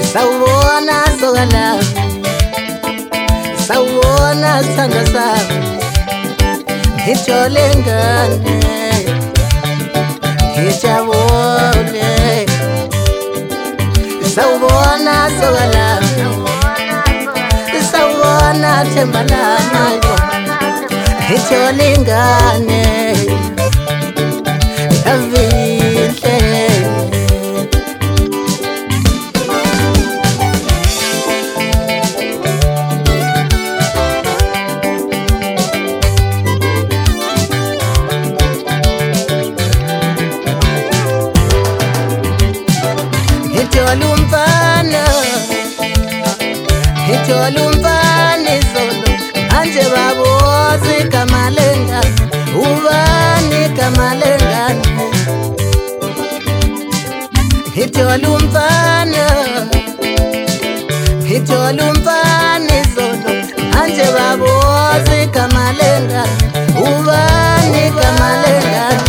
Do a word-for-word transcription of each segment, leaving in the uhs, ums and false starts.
Sawubona sokala, sawubona sithando sami, ngijole ngane, ngijabule. Sawubona sokala, sawubona themba lami, ngijole ngane, avihle. Lumfana, ngithola umfana izolo manje babozi igama lengane, ubani igama lengane. Ngithola umfana, ngithola umfana izolo manje babozi igama lengane, ubani igama lengane.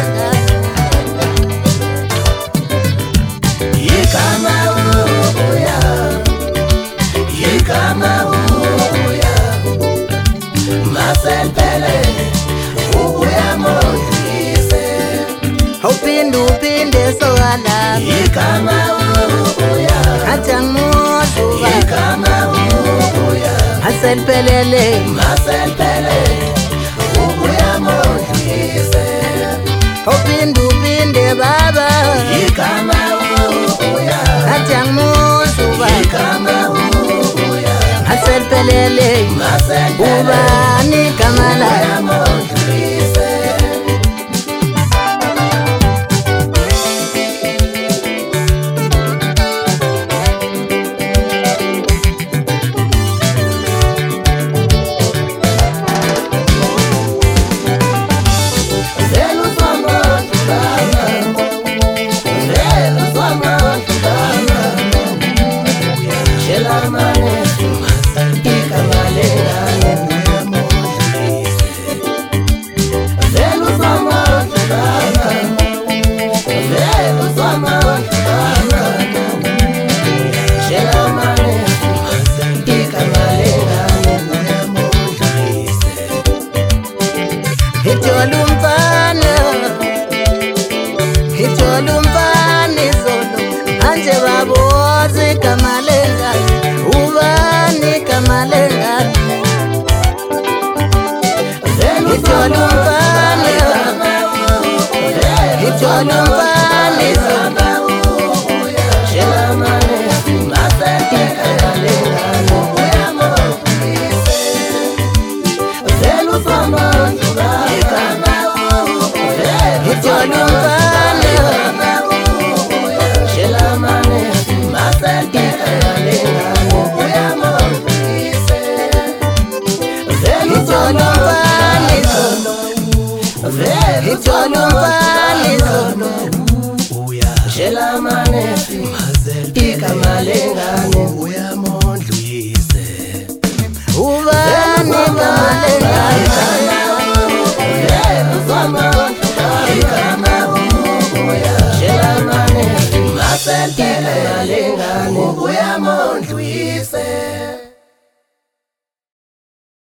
Upinde upinde sokala, igama ubuya, ajamuzu igama ubuya, aselphelele, maselphelele, ubuya mondlise. Upinde upinde baba, igama ubuya, ajamuzu igama ubuya, aselphelele, maselphelele, ubani igama ubuya mondlise. Ngithola umfana, ngithola umfana izolo manje babozi igama lengane, ubani igama lengane. Ngithola umfana, ngithola umfana izolo ngithola umfana izolo Shelamane igama lengane uyamondlise, ubani igama lengane. igama ubuya, shelamane maselphelele, uyamondlise.